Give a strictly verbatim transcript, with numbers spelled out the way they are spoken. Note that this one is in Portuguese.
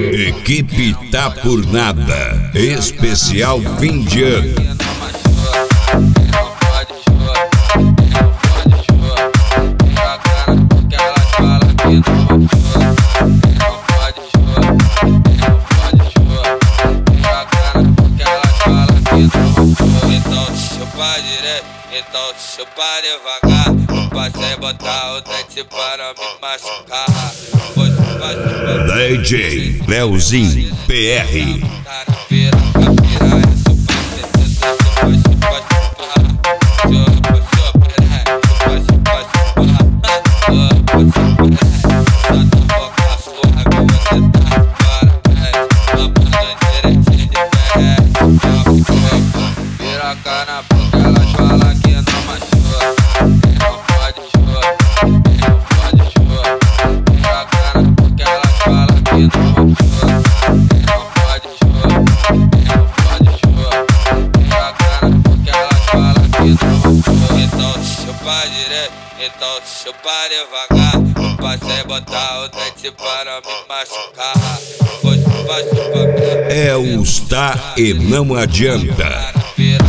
Equipe Tá Por Nada, especial fim de ano. Então te chupa direito, então te chupa devagar. Não passei botar o dente para me machucar. Vou chupar, chupar. D J Leozinho P R. Tá na piroca, piranha, chupa, chupa, chupa, chupa, chupa. Chupa, chupa, né? Chupa, chupa, chupa. Chupa, chupa, né? Tá na boca suave, você tá de parabéns. Mamando direitinho de pé. Piroca na boca, elas falam que não machuca. Não pode chorar, não pode chorar. Piroca na boca, elas falam que não machuca. Não pode chorar, não pode chorar. Piroca na boca, elas falam que não machuca. Então te chupa direito, então te chupa devagar. Não passei botar o dente para me machucar. Vou chupar, chupar. É os tá e não adianta. Pira